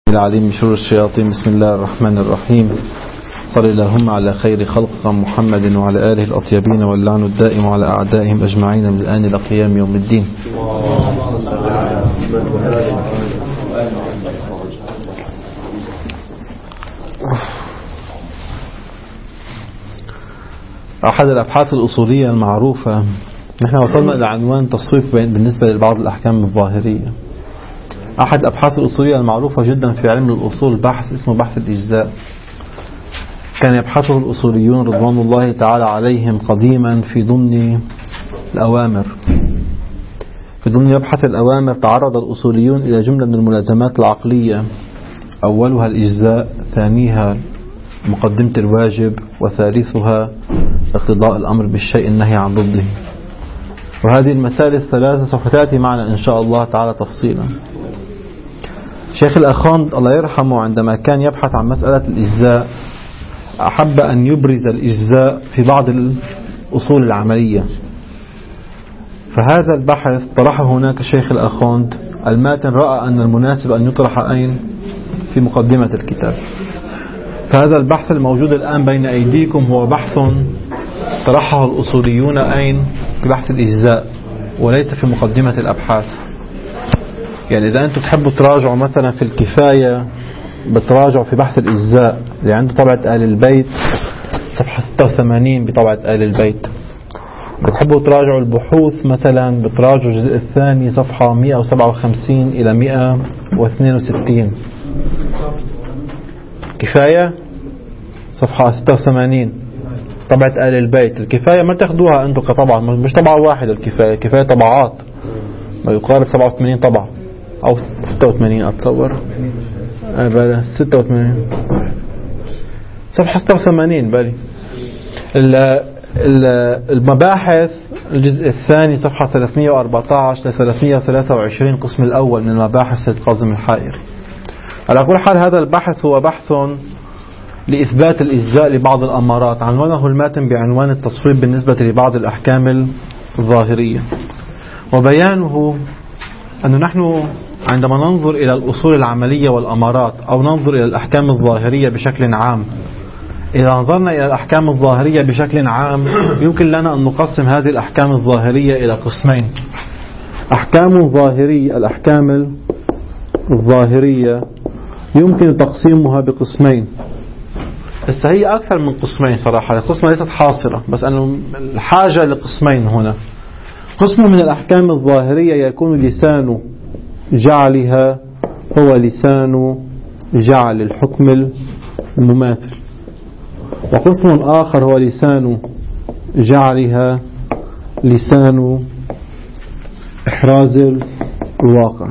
العليم من شرور الشياطين. بسم الله الرحمن الرحيم. صل اللهم على خير خلق محمد وعلى آله الأطيبين واللعن الدائم على أعدائهم أجمعين من الآن إلى قيام يوم الدين. أحد الأبحاث الأصولية المعروفة، نحن وصلنا إلى عنوان تصويف بالنسبة لبعض الأحكام الظاهرية. أحد الأبحاث الأصولية المعروفة جدا في علم الأصول بحث اسمه بحث الإجزاء، كان يبحثه الأصوليون رضوان الله تعالى عليهم قديما في ضمن الأوامر. في ضمن يبحث الأوامر تعرض الأصوليون إلى جملة من الملازمات العقلية، أولها الإجزاء، ثانيها مقدمة الواجب، وثالثها اقتضاء الأمر بالشيء النهي عن ضده. وهذه المسائل الثلاثة سوف تأتي معنا إن شاء الله تعالى تفصيلا. شيخ الأخوند الله يرحمه عندما كان يبحث عن مسألة الإجزاء أحب أن يبرز الإجزاء في بعض الأصول العملية، فهذا البحث طرحه هناك الشيخ الأخوند. الماتن رأى أن المناسب أن يطرح أين؟ في مقدمة الكتاب. فهذا البحث الموجود الآن بين أيديكم هو بحث طرحه الأصوليون أين؟ في بحث الإجزاء، وليس في مقدمة الأبحاث. يعني إذا أنتم تحبوا تراجعوا مثلا في الكفاية، بتراجعوا في بحث الإجزاء اللي عنده طبعة آل البيت صفحة 86 بطبعة آل البيت. بتحبوا تراجعوا البحوث مثلا، بتراجعوا الجزء الثاني صفحة 157 إلى 162. كفاية صفحة 86 طبعة آل البيت. الكفاية ما تاخدوها أنتم كطبعة، مش طبعة واحدة. الكفاية طبعات ما يقارب 87 طبعة أو 86 أتصور. 86 صفحة 86 بالي. المباحث الجزء الثاني صفحة 314 ل 323 قسم الأول من المباحث سيد قاسم الحائري. على كل حال هذا البحث هو بحث لإثبات الإجزاء لبعض الأمارات، عنوانه الماتن بعنوان التصويب بالنسبة لبعض الأحكام الظاهرية. وبيانه أن نحن عندما ننظر إلى الأصول العملية والأمارات أو ننظر إلى الأحكام الظاهرية بشكل عام، إذا نظرنا إلى الأحكام الظاهرية بشكل عام يمكن لنا أن نقسم هذه الأحكام الظاهرية إلى قسمين. أحكام ظاهرية، الأحكام الظاهرية يمكن تقسيمها بقسمين. بس هي أكثر من قسمين صراحة، القسمة ليست حاصرة، بس أنه الحاجة لقسمين هنا. قسم من الأحكام الظاهرية يكون لسان جعلها هو لسان جعل الحكم المماثل، وقسم آخر هو لسان جعلها لسان إحراز الواقع.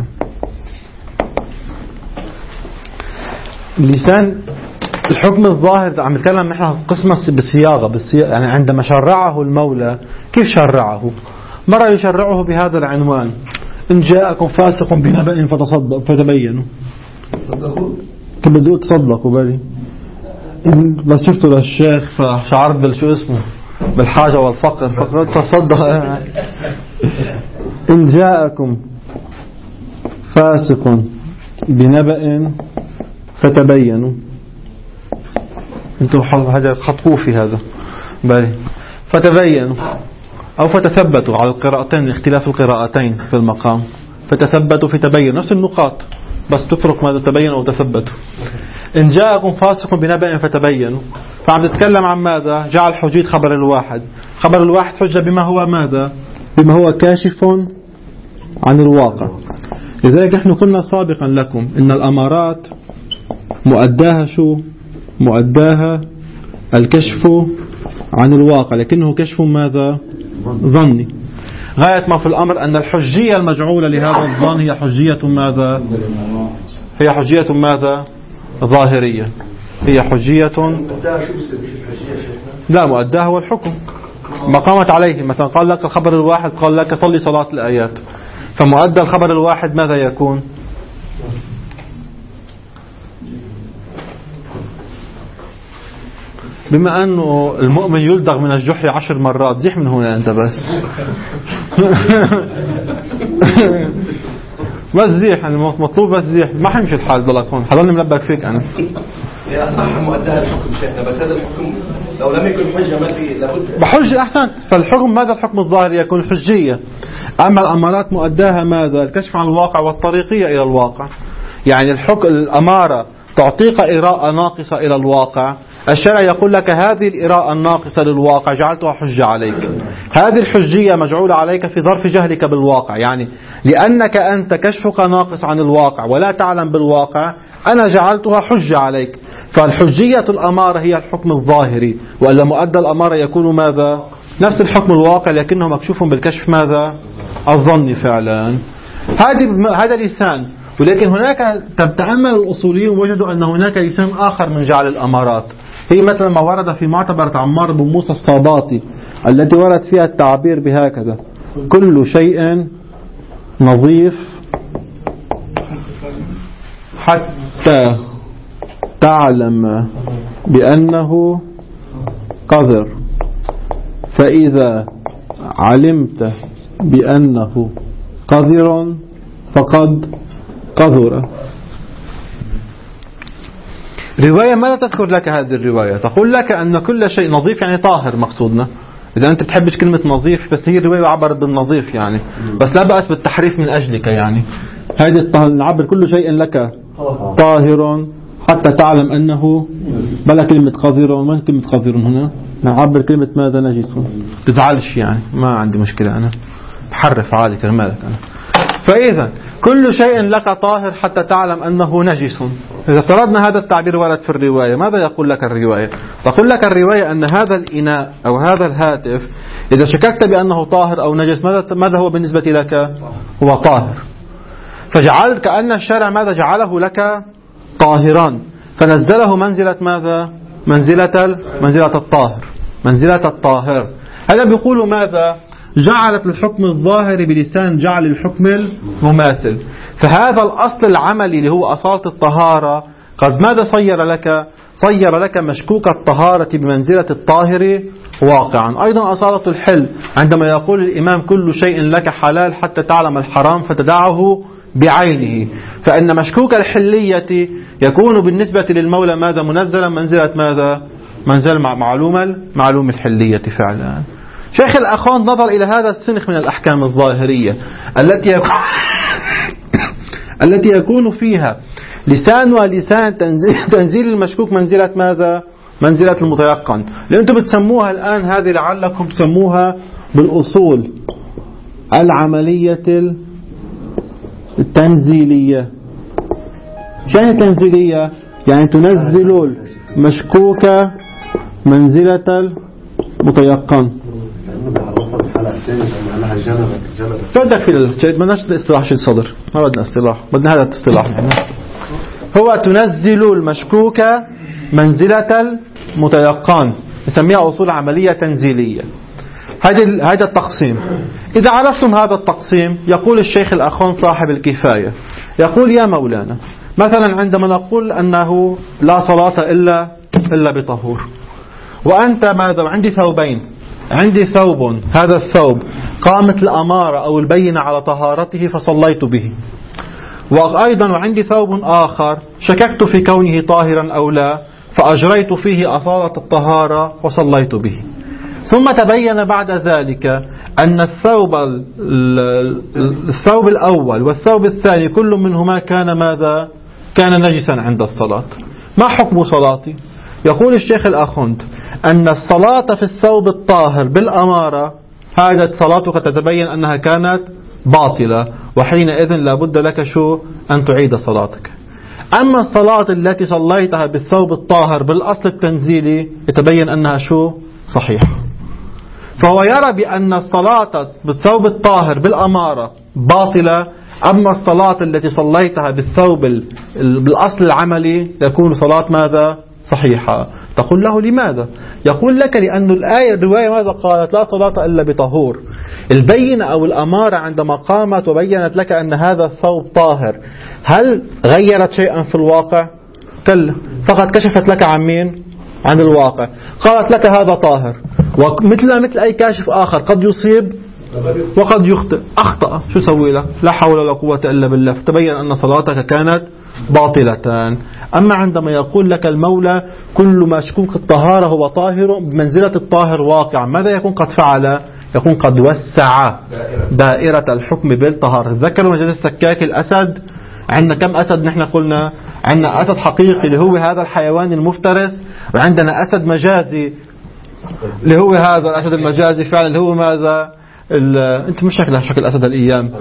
لسان الحكم الظاهر عم نتكلم نحن قسمة بالصياغة يعني عندما شرعه المولى كيف شرعه؟ مرة يشرعه بهذا العنوان: إن جاءكم فاسق بنبأ فتبينوا. بدو تصدقوا بالي. بس شفتوا للشيخ فشعرت بالشو اسمه بالحاجة والفقر فقد تصدق. إن جاءكم فاسق بنبأ فتبينوا. انتم هذا خطبوا في هذا بالي. فتبينوا أو فتثبتوا على القراءتين، اختلاف القراءتين في المقام. فتثبتوا فتبينوا، نفس النقاط بس تفرق ماذا تبينوا أو تثبتوا. إن جاءكم فاسق بنبأ فتبينوا، فعم نتكلم عن ماذا؟ جعل حجية خبر الواحد. خبر الواحد حجة بما هو ماذا؟ بما هو كاشف عن الواقع. لذلك نحن قلنا سابقا لكم إن الأمارات مؤداها شو؟ مؤداها الكشف عن الواقع، لكنه كشف ماذا؟ ظني. غاية ما في الأمر أن الحجية المجعولة لهذا الظن هي حجية ماذا؟ هي حجية ماذا؟ ظاهرية. هي حجية لا مؤداها هو الحكم ما قامت عليه. مثلا قال لك الخبر الواحد، قال لك صلي صلاة الآيات، فمؤدى الخبر الواحد ماذا يكون؟ بما أنه المؤمن يلدغ من الجحر 10 مرات، زح من هنا أنت بس. بس زيح، يعني مطلوب بس زيح، ما حيمشي الحال ضلك هون، حضرني ملبك فيك أنا. يا صح مؤداها الحكم شيخنا، بس هذا الحكم لو لم يكن حجة ما في لابد بحجة. أحسنت. فالحكم ماذا؟ الحكم الظاهري يكون حجية. أما الأمارات مؤداها ماذا؟ الكشف عن الواقع والطريقية إلى الواقع. يعني الأمارة تعطيك إراءة ناقصة إلى الواقع، الشرع يقول لك هذه الإراءة الناقصة للواقع جعلتها حجة عليك. هذه الحجية مجعولة عليك في ظرف جهلك بالواقع، يعني لأنك أنت كشفك ناقص عن الواقع ولا تعلم بالواقع، أنا جعلتها حجة عليك. فالحجية الأمارة هي الحكم الظاهري، وإلا مؤدى الأمارة يكون ماذا؟ نفس الحكم الواقع لكنه مكشوف بالكشف ماذا؟ الظني فعلا. هذا لسان. ولكن هناك تأمل الأصوليون وجدوا أن هناك لسان آخر من جعل الأمارات، هي مثل ما ورد في معتبرة عمار بن موسى الصاباطي التي ورد فيها التعبير بهكذا: كل شيء نظيف حتى تعلم بأنه قذر، فإذا علمت بأنه قذر فقد قذر. رواية ماذا تذكر لك هذه الرواية؟ تقول لك أن كل شيء نظيف يعني طاهر مقصودنا، إذا أنت بتحبش كلمة نظيف، بس هي الرواية عبرت بالنظيف يعني، بس لا بأس بالتحريف من أجلك يعني. هذه نعبر كل شيء لك طاهر حتى تعلم أنه بلا كلمة قذر، وما كلمة قذر هنا، نعبر كلمة ماذا؟ نجس. تزعلش يعني، ما عندي مشكلة، أنا بحرف عادي كرمالك أنا. فإذا كل شيء لك طاهر حتى تعلم أنه نجس. إذا افترضنا هذا التعبير ورد في الرواية، ماذا يقول لك الرواية؟ تقول لك الرواية أن هذا الإناء أو هذا الهاتف إذا شككت بأنه طاهر أو نجس، ماذا هو بالنسبة لك؟ هو طاهر. فجعلت كأن الشارع ماذا؟ جعله لك طاهرا، فنزله منزلة ماذا؟ منزلة الطاهر، منزلة الطاهر. هذا بيقول ماذا؟ جعلت الحكم الظاهر بلسان جعل الحكم المماثل. فهذا الأصل العملي اللي هو أصالة الطهارة قد ماذا صير لك؟ صير لك مشكوك الطهارة بمنزلة الطاهر واقعا. أيضا أصالة الحل عندما يقول الإمام كل شيء لك حلال حتى تعلم الحرام فتدعه بعينه، فإن مشكوك الحلية يكون بالنسبة للمولى ماذا؟ منزلا منزلة ماذا؟ منزل معلوم الحلية فعلا. شيخ الأخوان نظر إلى هذا السنخ من الأحكام الظاهرية التي يكون فيها لسان ولسان تنزيل المشكوك منزلة ماذا؟ منزلة المتيقن. لأن أنتم بتسموها الآن هذه لعلكم تسموها بالأصول العملية التنزيلية. شيء تنزيلية يعني تنزل المشكوك منزلة المتيقن. بدك في بدناش الاصطلاح شيء الصدر، ما بدنا اصطلاح، بدنا هذا الاصطلاح. هو تنزل المشكوك منزلة المتيقن، نسميها أصول عملية تنزيلية. هذا التقسيم. إذا عرفتم هذا التقسيم، يقول الشيخ الأخون صاحب الكفاية، يقول يا مولانا مثلا عندما نقول أنه لا صلاة إلا بطهور، وأنت ماذا؟ عندي ثوبين، عندي ثوب، هذا الثوب قامت الأمارة أو البينة على طهارته فصليت به، وأيضا وعندي ثوب آخر شككت في كونه طاهرا أو لا فأجريت فيه أصالة الطهارة وصليت به. ثم تبين بعد ذلك أن الثوب الأول والثوب الثاني كل منهما كان ماذا؟ كان نجسا عند الصلاة. ما حكم صلاتي؟ يقول الشيخ الأخوند أن الصلاة في الثوب الطاهر بالأمارة هذا صلاتك تتبين أنها كانت باطلة، وحينئذ لابد لك أن تعيد صلاتك. أما الصلاة التي صليتها بالثوب الطاهر بالأصل التنزيلي يتبين أنها صحيحة. فهو يرى بأن الصلاة بالثوب الطاهر بالأمارة باطلة، أما الصلاة التي صليتها بالثوب بالأصل العملي تكون صلاة ماذا؟ صحيحة. تقول له لماذا؟ يقول لك لأن الرواية ماذا قالت؟ لا صلاة إلا بطهور. البينة أو الأمارة عندما قامت وبينت لك أن هذا الثوب طاهر، هل غيرت شيئا في الواقع؟ كلا، فقط كشفت لك عن مين؟ عن الواقع. قالت لك هذا طاهر، ومثل أي كاشف آخر قد يصيب وقد يخطئ. أخطأ، شو سوي لك؟ لا حول ولا قوة إلا بالله، فتبين أن صلاتك كانت باطلة. أما عندما يقول لك المولى كل مشكوك الطهارة هو طاهر بمنزلة الطاهر واقع، ماذا يكون قد فعل؟ يكون قد وسع دائرة الحكم بالطهارة. تذكروا مجال السكاك الأسد، عندنا كم أسد نحن قلنا؟ عندنا أسد حقيقي اللي هو هذا الحيوان المفترس، وعندنا أسد مجازي اللي هو هذا الأسد المجازي فعلا اللي هو ماذا؟ أنت مش شكل أسد الأيام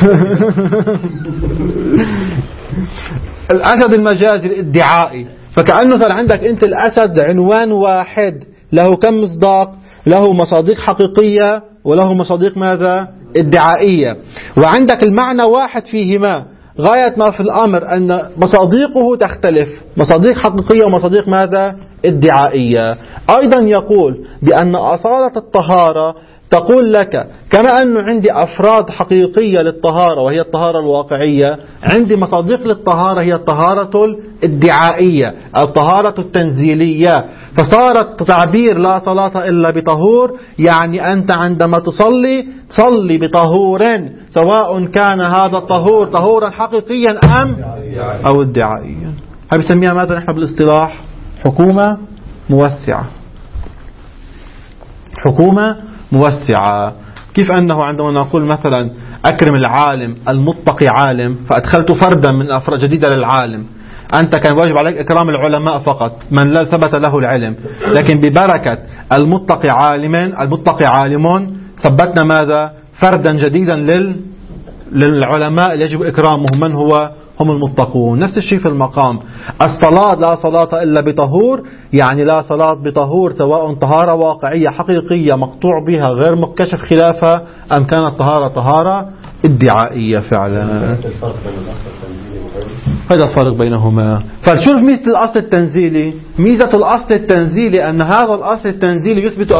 الأسد المجازي الادعائي. فكأنه صار عندك أنت الأسد عنوان واحد له كم مصداق؟ له مصادق حقيقية وله مصادق ماذا؟ ادعائية، وعندك المعنى واحد فيهما. غاية ما في الأمر أن مصادقه تختلف، مصادق حقيقية ومصادق ماذا؟ ادعائية. أيضا يقول بأن أصالة الطهارة تقول لك كما أنه عندي أفراد حقيقية للطهارة وهي الطهارة الواقعية، عندي مصادق للطهارة هي الطهارة الادعائية، الطهارة التنزيلية. فصارت تعبير لا صلاة إلا بطهور، يعني أنت عندما تصلي بطهور، سواء كان هذا الطهور طهورا حقيقيا أم أو ادعائيا. هذا بسميها ماذا نحن بالاصطلاح؟ حكومة موسعة. حكومة موسعة. كيف أنه عندما نقول مثلا أكرم العالم المتقي عالم، فأدخلت فردا من أفراد جديدة للعالم، أنت كان واجب عليك إكرام العلماء فقط من لا ثبت له العلم، لكن ببركة المتقي عالم ثبتنا ماذا؟ فردا جديدا للعلماء يجب إكرامهم، من هو؟ هم المتقون. نفس الشيء في المقام. الصلاة لا صلاة إلا بطهور، يعني لا صلاة بطهور سواء طهارة واقعية حقيقية مقطوع بها غير مكشف خلافها أم كانت طهارة ادعائية فعلا. هذا الفرق بينهما. فشوف ميزة الأصل التنزيلي. ميزة الأصل التنزيلي أن هذا الأصل التنزيلي يثبت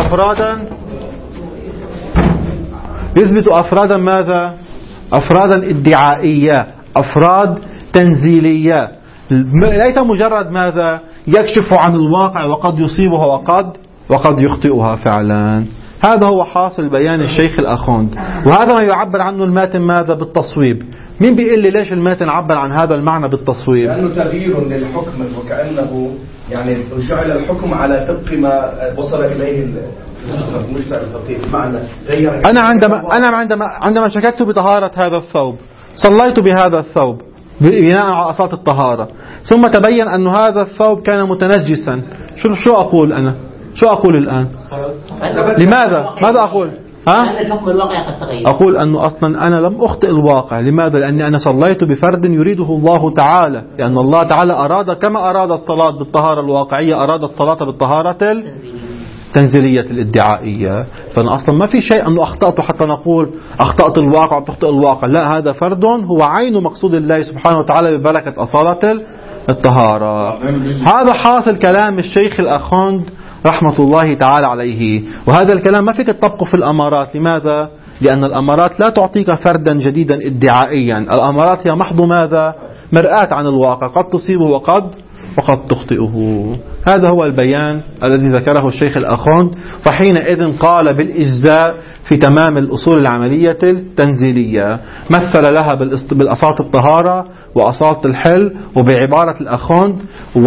أفرادا ماذا؟ أفرادا ادعائية، أفراد تنزيلية، ليس مجرد ماذا؟ يكشف عن الواقع وقد يصيبها وقد يخطئها فعلا. هذا هو حاصل بيان الشيخ الأخوند، وهذا ما يعبر عنه الماتن ماذا؟ بالتصويب. مين بيقول لي ليش الماتن عبر عن هذا المعنى بالتصويب؟ لأنه تغيير للحكم، وكأنه يعني جعل الحكم على طبق ما وصل إليه المجتمع الفقيه. معنى أنا عندما شككت بطهارة هذا الثوب، صليت بهذا الثوب بناء على أصالة الطهارة، ثم تبين أن هذا الثوب كان متنجسا. شو أقول أنا؟ شو أقول الآن؟ لماذا؟ ماذا أقول؟ الحكم الواقع قد تغير. أقول أنه أصلا أنا لم أخطئ الواقع. لماذا؟ لأني أنا صليت بفرد يريده الله تعالى، لأن الله تعالى أراد كما أراد الصلاة بالطهارة الواقعية أراد الصلاة بالطهارة التنزيلية الادعائية. فأنا أصلا ما في شيء أنه أخطأت حتى نقول أخطأت الواقع وتخطئ الواقع، لا، هذا فرد هو عين مقصود الله سبحانه وتعالى ببركة أصالة الطهارة. هذا حاصل كلام الشيخ الأخوند رحمة الله تعالى عليه. وهذا الكلام ما فيك تطبقه في الأمارات. لماذا؟ لأن الأمارات لا تعطيك فردا جديدا ادعائيا. الأمارات هي محض ماذا؟ مرآة عن الواقع، قد تصيبه وقد تخطئه. هذا هو البيان الذي ذكره الشيخ الأخوند. فحينئذ قال بالإجزاء في تمام الأصول العملية التنزيلية، مثل لها بالأصالة الطهارة وأصالة الحل، وبعبارة الأخوند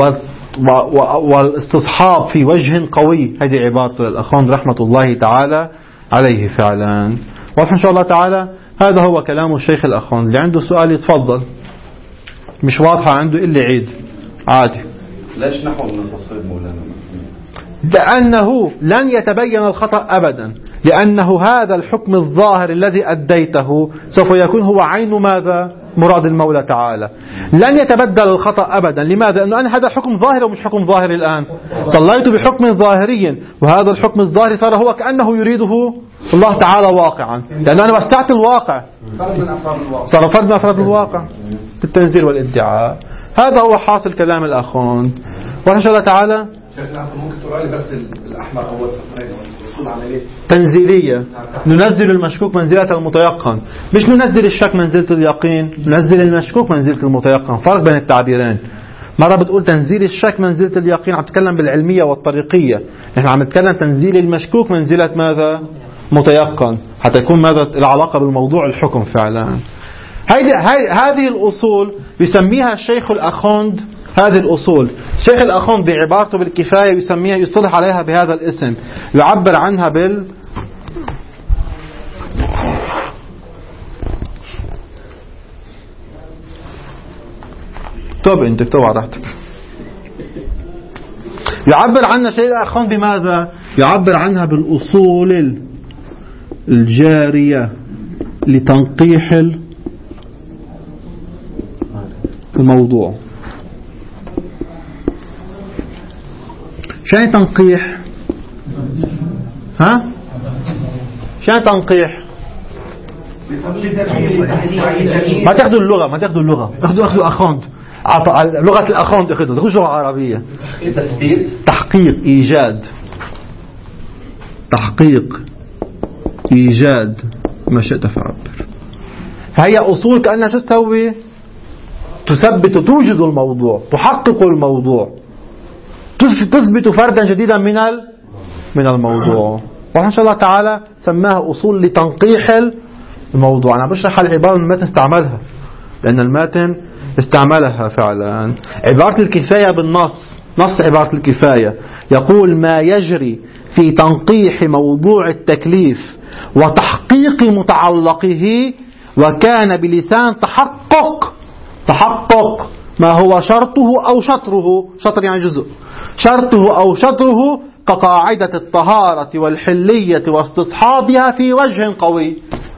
والاستصحاب في وجه قوي. هذه عبارة الأخوند رحمة الله تعالى عليه فعلا. واضح إن شاء الله تعالى. هذا هو كلام الشيخ الأخوند. اللي عنده سؤال يتفضل، مش واضحة عنده إلا عيد عادي. ليش نحو من التصويب مولانا؟ لأنه لن يتبين الخطأ أبدا، لأنه هذا الحكم الظاهر الذي أديته سوف يكون هو عين ماذا؟ مراد المولى تعالى. لن يتبدل الخطأ أبدا. لماذا؟ لأنه أنا هذا حكم ظاهر ومش حكم ظاهر الآن. صليت بحكم ظاهري، وهذا الحكم الظاهري صار هو كأنه يريده الله تعالى واقعا، لأنه أنا وسعت الواقع، صار فرد من أفراد الواقع بالتنزيل والادعاء. هذا هو حاصل كلام الأخوند. وإن شاء الله تعالى ممكن تقول لي بس الأحمر أول تنزيلية. ننزل المشكوك منزلة المتيقن، مش ننزل الشك منزلة اليقين. ننزل المشكوك منزلة المتيقن. فرق بين التعبيرين. مرة بتقول تنزيل الشك منزلة اليقين، عم تتكلم بالعلمية والطريقية. نحن عم نتكلم تنزيل المشكوك منزلة ماذا؟ متيقن، حتى يكون ماذا العلاقة بالموضوع الحكم فعلا. هذه الأصول يسميها الشيخ الأخوند. هذه الأصول الشيخ الأخوند بعبارته بالكفاية يسميها، يصطلح عليها بهذا الاسم، يعبر عنها بال انت اكتب على راحتك. يعبر عنها الشيخ الأخوند بماذا؟ يعبر عنها بالأصول الجارية لتنقيح الموضوع. شو تنقيح؟ ها؟ شو تنقيح؟ ما تاخذوا اللغة، اخذوا أخوند، لغة الأخوند اخذوا لغة عربية. تحقيق، إيجاد ما شئت فعبر. فهي أصول كأنها شو تسوي؟ تثبت، توجد الموضوع، تحقق الموضوع، تثبت فردا جديدا من الموضوع. وإن شاء الله تعالى سماها أصول لتنقيح الموضوع. أنا بشرح العبارة من المتن استعملها، لأن المتن استعملها فعلا. عبارة الكفاية بالنص، نص عبارة الكفاية يقول: ما يجري في تنقيح موضوع التكليف وتحقيق متعلقه وكان بلسان تحقق ما هو شرطه أو شطره، شطر يعني جزء، شرطه أو شطره كقاعدة الطهارة والحلية واستصحابها في وجه قوي.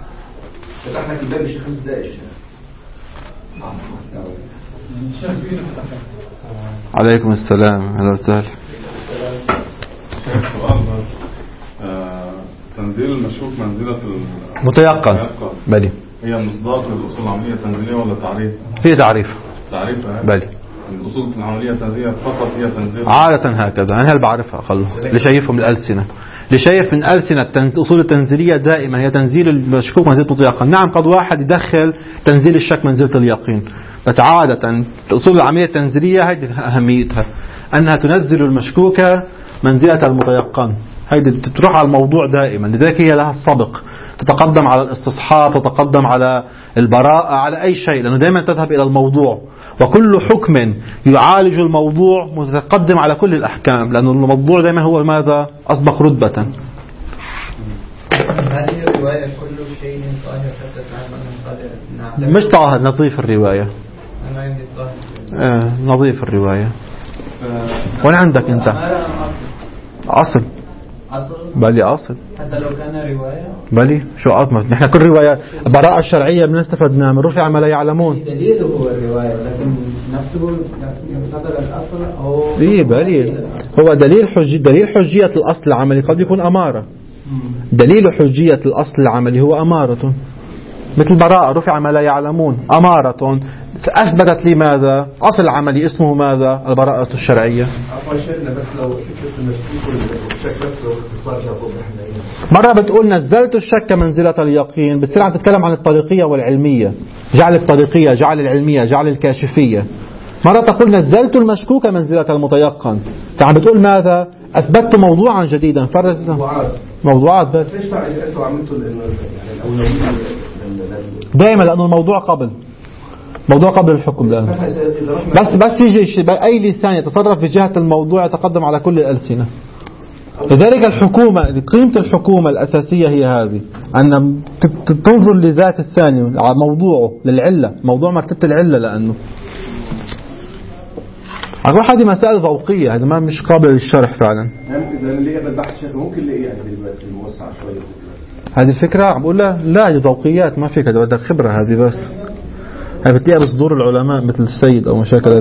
عليكم السلام، أهلا وسهلا. سؤال بس، تنزيل المشكوك منزلة متيقن بلي، هي مصداق للأصول العملية التنزيلية ولا تعريف؟ هي تعريف بلي. الأصول العملية التنزيلية فقط هي تنزيل عادة هكذا. أنا هل بعرفها أقل اللي شايفهم الألسنة، اللي شايف من ألسنة الأصول التنزيلية دائما هي تنزيل المشكوك منزلة متيقن. نعم قد واحد يدخل تنزيل الشك منزلة اليقين، بس عادة الأصول العملية التنزيلية هذه أهميتها أنها تنزل المشكوك منزلة المتيقن. هذه تروح على الموضوع دائما، لذلك هي لها السبق، تتقدم على الاستصحاب، تتقدم على البراءة، على أي شيء، لأنه دائما تذهب إلى الموضوع. وكل حكم يعالج الموضوع متقدم على كل الأحكام، لأن الموضوع دائما هو ماذا؟ أسبق رتبة. هذه الرواية كل شيء طاهر حتى تعلم مش طاهر، نظيف الرواية. أنا عندي طاهر. نظيف الرواية. وين عندك أنت؟ أصل بلي أصل حتى لو كان رواية بلي. شو أطمت؟ نحن كل رواية براءة الشرعية بنستفد من رفع ما لا يعلمون. دليله هو الرواية، لكن نفسه يعتبر الأصل أو بلي هو دليل حجية الأصل العملي قد يكون أمارة. دليل حجية الأصل العملي هو أمارة، مثل براءة رفع ما لا يعلمون، أمارة أثبتت لي ماذا؟ أصل عملي اسمه ماذا؟ البراءة الشرعية. بس لو فكرة المشكوك والشك بس لو اختصار جابوه مرة بتقول نزلت الشك منزلة اليقين، بتصير عم تتكلم عن الطريقية والعلمية، جعل الطريقية، جعل العلمية، جعل الكاشفية. مرة تقول نزلت المشكوك منزلة المتيقن، عم بتقول ماذا؟ أثبتت موضوعا جديدا. موضوعات بس انتوا عملتوا الأولوية دائما، لأنه الموضوع قبل الحكم. لأنه بس يجي أي لسان يتصرف في جهة الموضوع يتقدم على كل الألسنة. لذلك الحكومة، قيمة الحكومة الأساسية هي هذه، أن تنظر لذاك الثاني على موضوعه للعلة، موضوع مرتبة العلة. لأنه أقول هذه مسائل ذوقية، هذا ما مش قابل للشرح فعلا. إذا اللي قبل بحث شكله ممكن اللي يعني بس الموسع شوية. هذه الفكرة عم بقول لا هذه ذوقيات، ما فيك، بدك خبرة. هذه بس هذه بتلاقيها بصدور العلماء مثل السيد أو مشاكل.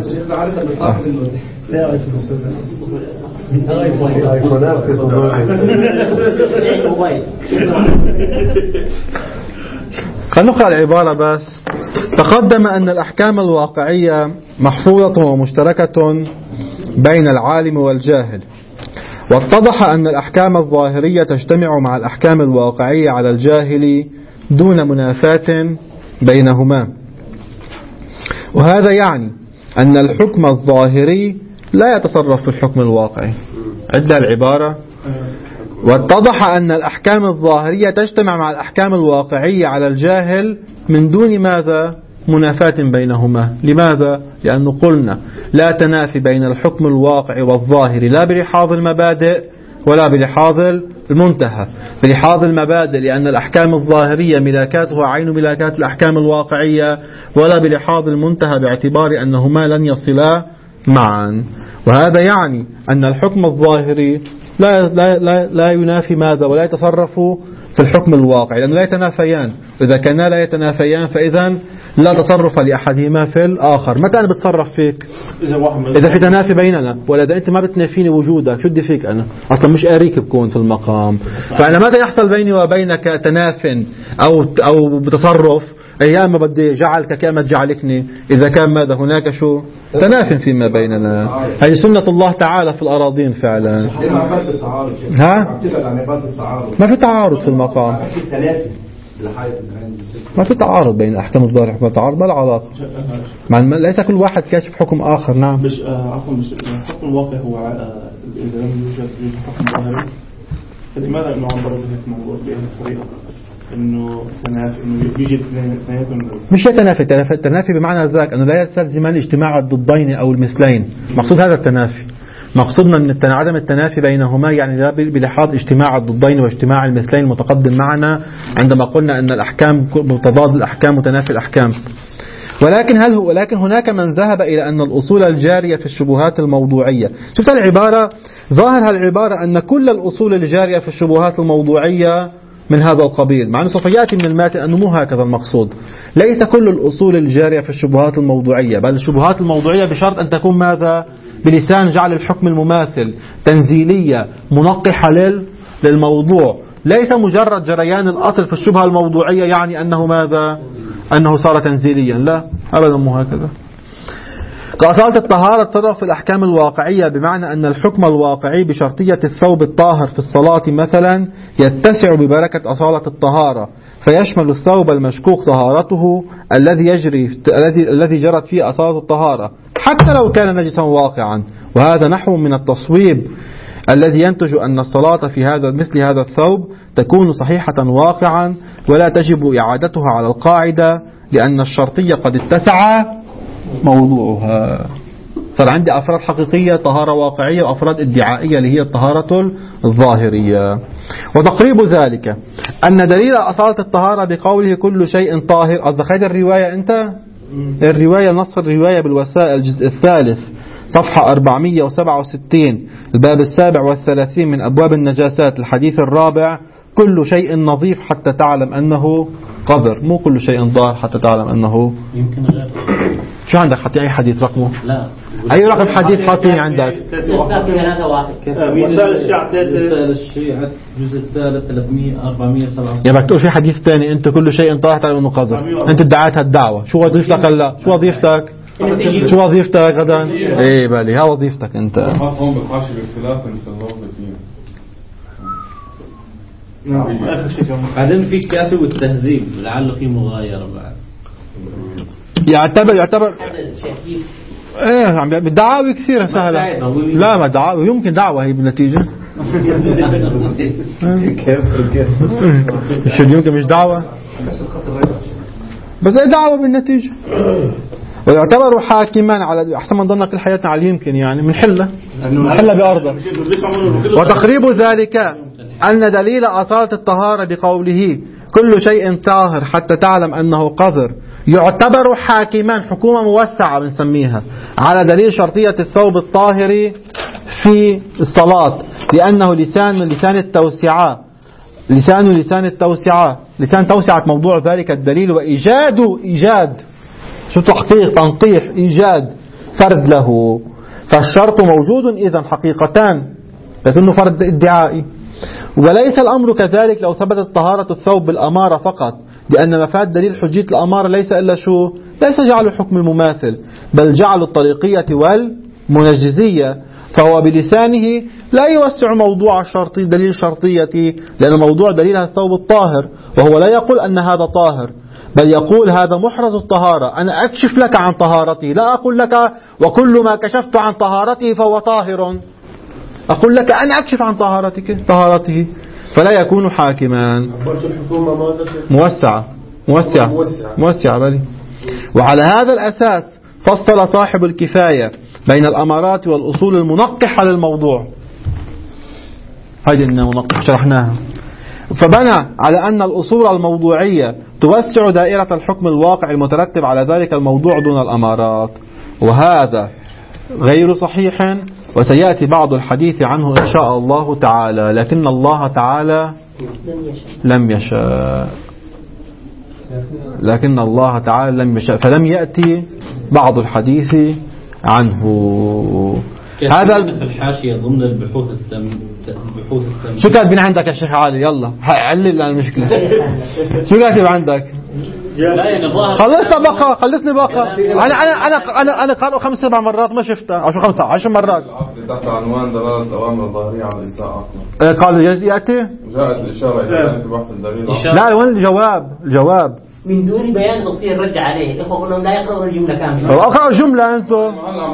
خلينا نقرأ العبارة بس. تقدم أن الأحكام الواقعية محفوظة ومشتركة بين العالم والجاهل، واتضح أن الأحكام الظاهرية تجتمع مع الأحكام الواقعية على الجاهل دون منافاة بينهما. وهذا يعني أن الحكم الظاهري لا يتصرف في الحكم الواقعي. عدنا العبارة. واتضح أن الأحكام الظاهرية تجتمع مع الأحكام الواقعية على الجاهل من دون ماذا؟ منافاة بينهما. لماذا؟ لأنه قلنا لا تنافي بين الحكم الواقع والظاهر لا بلحاظ المبادئ ولا بلحاظ المنتهى. بلحاظ المبادئ لأن الأحكام الظاهرية ملاكاتها عين ملاكات الأحكام الواقعية، ولا بلحاظ المنتهى باعتبار أنهما لن يصلا معا. وهذا يعني أن الحكم الظاهري لا ينافي ماذا ولا يتصرف في الحكم الواقعي، لأنه لا يتنافيان. إذا كانا لا يتنافيان فإذا لا تصرف لأحدهما في الآخر. متى أنا بتصرف فيك؟ إذا في تنافي بيننا، ولا إذا أنت ما بتنافيني وجودك شو بدي فيك أنا؟ أصلا مش أريك بكون في المقام. فأنا متى يحصل بيني وبينك تناف أو بتصرف؟ يا أما بدي جعلك كما تجعلكني، إذا كان ماذا هناك شو تناف فيما بيننا. هذه سنة الله تعالى في الأراضين فعلا. ها؟ ما في تعارض في المقام، ما في تعارض بين أحكام الظاهر وحكم التعارض، ما العلاقة؟ ليس كل واحد كاشف حكم آخر. نعم. مش عفوا، مش الحكم الواقع هو إذا لم يوجد حكم ظاهري فلماذا إنه عبر بهذا الموضوع بهذه الطريقة؟ إنه تنافي، إنه يوجد اثنين. مش يتنافي، التنافي بمعنى ذاك أنه لا يستلزم اجتماع الضدين أو المثلين. مقصود هذا التنافي. مقصودنا من عدم التنافي بينهما يعني لا بلحاظ اجتماع الضدين واجتماع المثلين المتقدم معنا عندما قلنا أن الأحكام تضاد الأحكام وتنافي الأحكام. ولكن هناك من ذهب إلى أن الأصول الجارية في الشبهات الموضوعية، شفت العبارة، ظاهر هالعبارة أن كل الأصول الجارية في الشبهات الموضوعية من هذا القبيل، مع أنه سوف يأتي من الماتن أنه مو هكذا المقصود. ليس كل الأصول الجارية في الشبهات الموضوعية، بل الشبهات الموضوعية بشرط أن تكون ماذا؟ بلسان جعل الحكم المماثل، تنزيلية منقحة للموضوع، ليس مجرد جريان الأصل في الشبهة الموضوعية يعني أنه ماذا؟ أنه صار تنزيليا، لا أبدا مو هكذا. كأصالة الطهارة تصرف في الأحكام الواقعية، بمعنى أن الحكم الواقعي بشرطية الثوب الطاهر في الصلاة مثلا يتسع ببركة أصالة الطهارة، فيشمل الثوب المشكوك طهارته الذي جرت فيه أصالة الطهارة حتى لو كان نجسا واقعا. وهذا نحو من التصويب الذي ينتج أن الصلاة في مثل هذا الثوب تكون صحيحة واقعا ولا تجب إعادتها على القاعدة، لأن الشرطية قد اتسع موضوعها. صار عندي أفراد حقيقية طهارة واقعية وأفراد ادعائية اللي هي الطهارة الظاهرية. وتقريب ذلك أن دليل أصالة الطهارة بقوله كل شيء طاهر. أصدقائي الرواية أنت الرواية، نص الرواية بالوسائل الجزء الثالث صفحة 467 الباب 37 من أبواب النجاسات الحديث الرابع: كل شيء نظيف حتى تعلم أنه قذر. مو كل شيء ظاهر حتى تعلم أنه يمكن غير. شو عندك؟ حطي أي حديث رقمه. لا. أي رقم حديث حاطين عندك؟ وسائل الشيعة الجزء الثالث 407. يا بدك تقول في حديث ثاني أنت كل شيء طاهر تعلم أنه قذر. أنت ادعيت هالدعوة. شو وظيفتك هلا؟ شو وظيفتك؟ شو وظيفتك غدا؟ إيه بالي ها وظيفتك أنت. هم بحاشي باختلاف من الله بالدين. بعدين في الكافي والتهذيب لعله في مغايرة بعد. يعتبر ايه بالدعاوي كثيرة سهلة. لا ما دعاوي يمكن دعوة هي بالنتيجة. شو يمكن مش دعوة بس دعوة بالنتيجة. ويعتبر حاكما على أحسن من ضمن كل حياتنا على يمكن يعني من حلة بأرضه. وتقريب ذلك أن دليل أصالة الطهارة بقوله كل شيء طاهر حتى تعلم أنه قذر يعتبر حاكما، حكومة موسعة بنسميها، على دليل شرطية الثوب الطاهر في الصلاة، لأنه لسان التوسعة لسان توسعة موضوع ذلك الدليل، وإيجاد شو تحقيق تنقيح إيجاد فرد له. فالشرط موجود إذن حقيقتان لكنه فرد ادعائي. وليس الأمر كذلك لو ثبتت طهارة الثوب بالأمارة فقط، لأن مفاد دليل حجية الأمارة ليس إلا شو؟ ليس جعل الحكم المماثل، بل جعل الطريقية والمنجزية، فهو بلسانه لا يوسع موضوع الشرطي دليل الشرطية، لأن موضوع دليل الثوب الطاهر، وهو لا يقول أن هذا طاهر، بل يقول هذا محرز الطهارة، أنا أكشف لك عن طهارته، لا أقول لك وكل ما كشفت عن طهارته فهو طاهر. أقول لك أنا أكشف عن طهارته فلا يكون حاكما. موسعة بلي. وعلى هذا الأساس فصل صاحب الكفاية بين الأمارات والأصول المنقحة للموضوع. هذه المنقح شرحناها. فبنى على أن الأصول الموضوعية توسع دائرة الحكم الواقع المترتب على ذلك الموضوع دون الأمارات، وهذا غير صحيح، وسيأتي بعض الحديث عنه إن شاء الله تعالى، لكن الله تعالى لم يشاء. فلم يأتي بعض الحديث عنه. هذا في الحاشية ضمن البحوث شو كاتبين عندك يا شيخ علي؟ يلا علل لنا المشكلة. شو كاتب عندك؟ خلصني بقى. أنا قرأه 5-7 مرات ما شفتها، أو 10 مرات. تحت عنوان دلالة الأوامر الظاهرية على الإساءة. قال يأتي. جاءت الإشارة إلى ذلك البحث الدليل. لا وين الجواب؟ من دون بيان بصير رد عليه. إخوة أنهم لا يقرأون الجملة كاملة. اقرأ الجملة أنتم.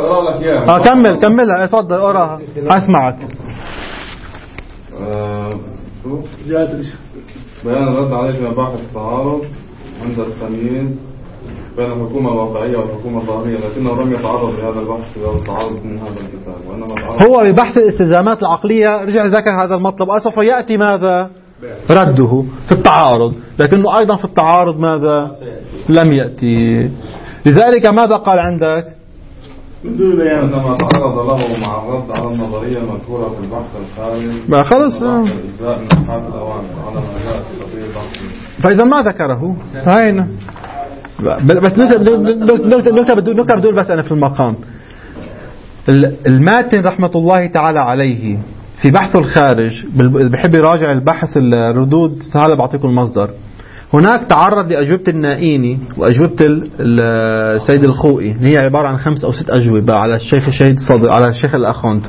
كملها اتفضل اقراها أسمعك. بيان الرد عليه في مباحث التعارض عند التمييز بين الحكومة الواقعية والحكومة الظاهرية، لكنه لم يتعرض لهذا البحث في التعارض من هذا الكتاب، وإنما هو ببحث الالتزامات العقلية رجع ذكر هذا المطلب. سوف يأتي ماذا؟ رده في التعارض، لكنه أيضا في التعارض ماذا؟ لم يأتي. لذلك ماذا قال عندك؟ إنما تعرض له مع الرد على النظرية المذكورة في البحث الخارج خلص الإجزاء من أبحاث الأوامر على ما جاء في تطبيق بحث. فإذا ما ذكره انتهينا. بس نكتب بدون بس أنا في المقام. الماتن رحمة الله تعالى عليه في بحث الخارج بحب يراجع البحث الردود. تعالى بعطيكم المصدر. هناك تعرض لأجوبة النائيني وأجوبة السيد الخوئي، هي عبارة عن 5 أو 6 أجوبة على الشيخ الشهيد صادق على الشيخ الأخوند،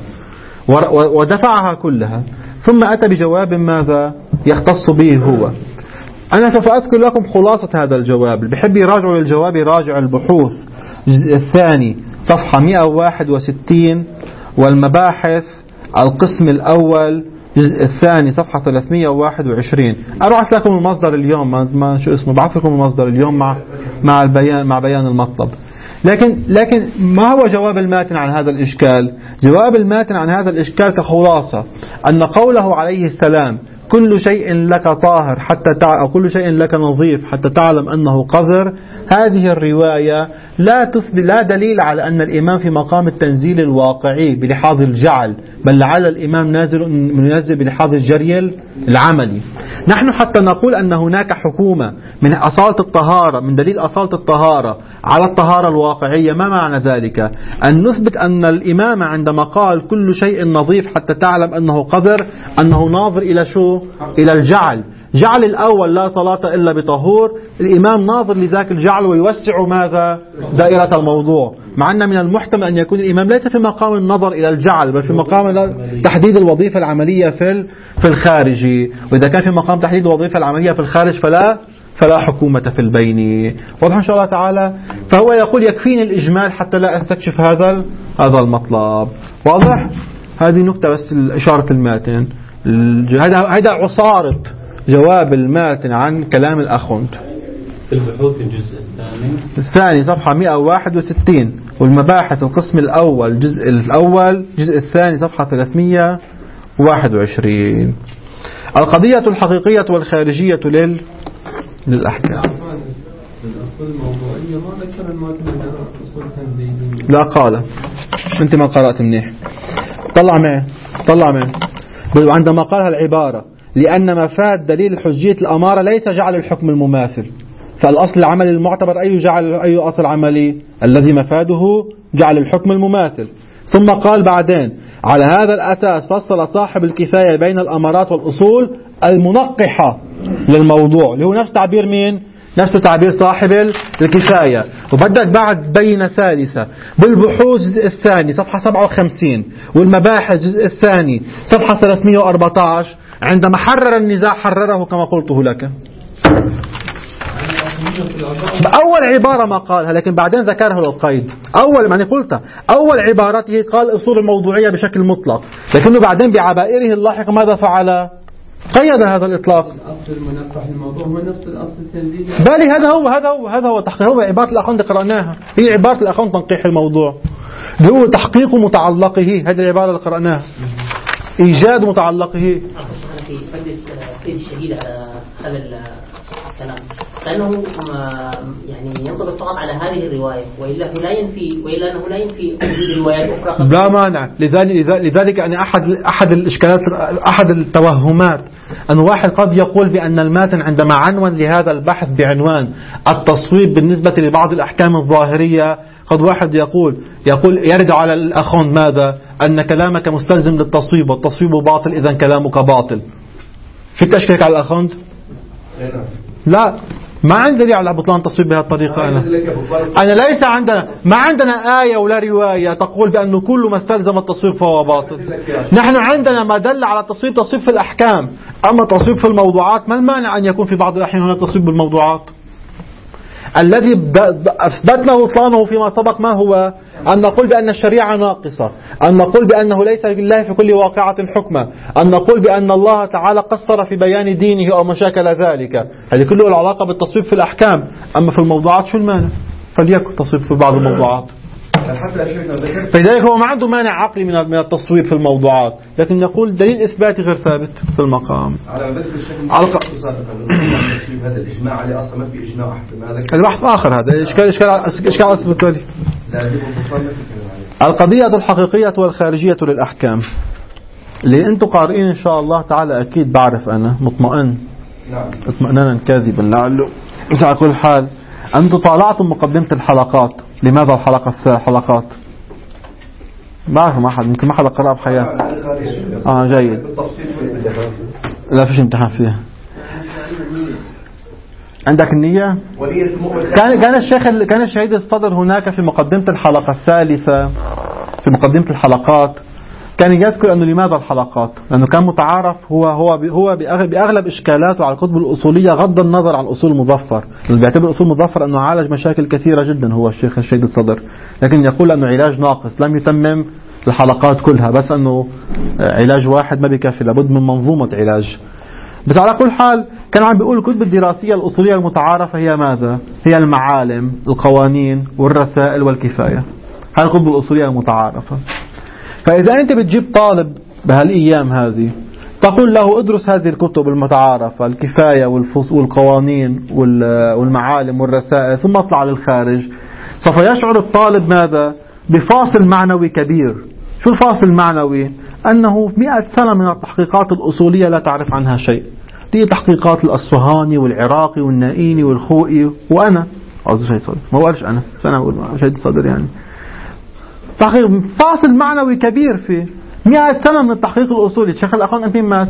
ودفعها كلها، ثم أتى بجواب ماذا يختص به هو. أنا سوف أذكر لكم خلاصة هذا الجواب. اللي بحب يراجعوا للجواب يراجع البحوث الجزء الثاني صفحة 161، والمباحث القسم الأول الجزء الثاني صفحة 321. أبعث لكم المصدر اليوم، ما شو اسمه، بعث لكم المصدر اليوم مع بيان المطلب. لكن ما هو جواب الماتن عن هذا الإشكال؟ جواب الماتن عن هذا الإشكال كخلاصة أن قوله عليه السلام كل شيء لك طاهر أو كل شيء لك نظيف حتى تعلم أنه قذر، هذه الرواية لا دليل على أن الإمام في مقام التنزيل الواقعي بلحاظ الجعل، بل لعل الإمام نازل بلحاظ الجري العملي. نحن حتى نقول أن هناك حكومة من أصالة الطهارة، من دليل أصالة الطهارة على الطهارة الواقعية، ما معنى ذلك؟ أن نثبت أن الإمام عندما قال كل شيء نظيف حتى تعلم أنه قذر، أنه ناظر إلى شو؟ إلى الجعل. جعل الأول لا صلاة إلا بطهور، الإمام ناظر لذاك الجعل ويوسع ماذا؟ دائرة الموضوع. مع أن من المحتمل أن يكون الإمام ليس في مقام النظر إلى الجعل، بل في مقام تحديد الوظيفة العملية في الخارج. وإذا كان في مقام تحديد الوظيفة العملية في الخارج فلا حكومة في البين. واضح إن شاء الله تعالى. فهو يقول يكفيني الإجمال حتى لا أستكشف هذا المطلب. واضح؟ هذه نكتة بس إشارة الماتن. هذا عصارة جواب الماتن عن كلام الأخوند. البحوث الجزء الثاني صفحة 161، والمباحث القسم الأول الجزء الأول الجزء الثاني صفحة 321. القضية الحقيقية والخارجية للأحكام. لا قال أنت ما قرأت منيح. طلع معي عندما قالها العبارة لأن مفاد دليل حجية الأمارة ليس جعل الحكم المماثل، فالأصل العملي المعتبر أي أصل عملي الذي مفاده جعل الحكم المماثل. ثم قال بعدين على هذا الأساس فصل صاحب الكفاية بين الأمارات والأصول المنقحة للموضوع، اللي هو نفس تعبير مين؟ نفس تعبير صاحب الكفاية. وبدأت بعد بين ثالثة بالبحوث الجزء الثاني صفحة 57، والمباحث الجزء الثاني صفحة 314. عندما حرر النزاع حرره كما قلته لك. أول عبارة ما قالها، لكن بعدين ذكرها للقيد. يعني قلت أول عبارته قال أصول الموضوعية بشكل مطلق، لكنه بعدين بعبائره اللاحقة ماذا فعل؟ قيد هذا الإطلاق. الأصل المنفح الموضوع هو نفس الأصل التنزيلي. بالي هذا هو تحقيق، هو عبارة الأخوان اللي قرأناها، هي عبارة الأخوان تنقيح الموضوع، اللي هو تحقيق متعلقه. هذه العبارة اللي قرأناها، إيجاد متعلقه. في مجلس سيد الشهيد على هذا الكلام، لأنه يعني ينطبق فقط على هذه الرواية، وإلا أنه لا ينفي وجود روايات أخرى. لا مانع. لذلك أن أحد الإشكالات، أحد التوهمات، أن واحد قد يقول بأن الماتن عندما عنون لهذا البحث بعنوان التصويب بالنسبة لبعض الأحكام الظاهرية، قد واحد يقول يرد على الأخوان ماذا؟ أن كلامك مستلزم للتصويب، والتصويب باطل، إذن كلامك باطل. فيك تشكيك على الأخوان؟ لا، ما عندي دليل على بطلان التصويب بهذه الطريقة. أنا ليس عندنا، ما عندنا آية ولا رواية تقول بأنه كل ما استلزم التصويب فهو باطل. نحن عندنا ما دل على التصويب تصويب في الأحكام، أما تصويب في الموضوعات ما المانع أن يكون في بعض الأحيان هناك تصويب بالموضوعات. الذي أثبتنا بطلانه فيما سبق ما هو؟ أن نقول بأن الشريعة ناقصة، أن نقول بأنه ليس لله في كل واقعة حكمة، أن نقول بأن الله تعالى قصر في بيان دينه أو مشاكل ذلك. هذه كله العلاقة بالتصويب في الأحكام. أما في الموضوعات شو المانع؟ فليكن تصويب في بعض الموضوعات. فلذلك هو ما عنده مانع عقلي من التصويب في الموضوعات، لكن نقول دليل إثباتي غير ثابت في المقام. هذا الإجماع عليه أصلا ما في إجماع أحد. البحث آخر، هذا إشكال أصل. القضية الحقيقية والخارجية للأحكام اللي أنتم قارئين إن شاء الله تعالى، أكيد بعرف أنا مطمئن اطمئنانا كاذبا لعله. على كل حال أنتم طالعتم مقدمة الحلقات. لماذا الحلقات؟ بعرف ما حد، يمكن ما حدا قرأ بحياته. جيد. لا فيش امتحان فيها. عندك النية؟ كان الشهيد الصدر هناك في مقدمة الحلقة الثالثة، في مقدمة الحلقات كان يذكر أنه لماذا الحلقات؟ لأنه كان متعارف هو بأغلب إشكالاته على الكتب الأصولية غض النظر عن أصول مظفر، اللي بيعتبر أصول مظفر أنه عالج مشاكل كثيرة جدا هو الشهيد الصدر، لكن يقول أنه علاج ناقص، لم يتمم الحلقات كلها، بس أنه علاج واحد ما بيكفي، لابد من منظومة علاج. بس على كل حال كان عم بيقول الكتب الدراسية الأصولية المتعارفة هي ماذا؟ هي المعالم، القوانين، والرسائل، والكفاية. هذه الكتب الأصولية المتعارفة. فإذا أنت بتجيب طالب بهالأيام هذه تقول له ادرس هذه الكتب المتعارفة، الكفاية والقوانين والمعالم والرسائل، ثم اطلع للخارج، سوف يشعر الطالب ماذا؟ بفاصل معنوي كبير. شو الفاصل المعنوي؟ أنه 100 سنة من التحقيقات الأصولية لا تعرف عنها شيء. دي تحقيقات الأصفهاني والعراقي والنائيني والخوئي، وأنا قصدي شهيد صدر، ما قالش أنا، بس أنا أقول شهيد صدر. يعني تحقيق فاصل معنوي كبير في 100 سنة من التحقيق الأصولي. الشيخ الأخوان أمتين مات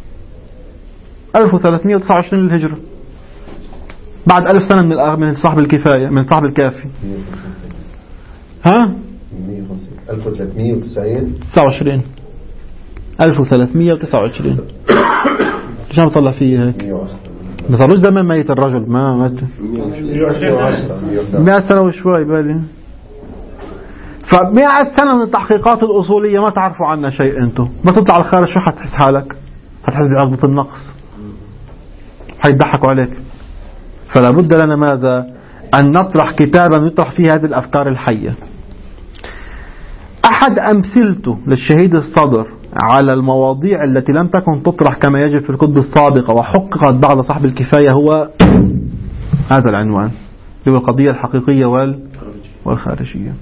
1329 للهجرة، بعد 1000 سنة من صاحب الكفاية، من صاحب الكافي. 1329 1329 ليش عم بطلع فيه هيك؟ ما صارلوش زمان ميت الرجل، ما مات 100 سنة وشوي بالي. ف100 سنة من التحقيقات الأصولية ما تعرفوا عنها شيء. أنتم ما تطلع على الخارج شو حتحس حالك؟ حتحس بعقدة النقص، حيضحكوا عليك. فلا بد لنا ماذا؟ أن نطرح كتابا نطرح فيه هذه الأفكار الحية. أحد أمثلته للشهيد الصدر على المواضيع التي لم تكن تطرح كما يجب في الكتب السابقة وحققت بعد صاحب الكفاية هو هذا العنوان، هو القضية الحقيقية والخارجية.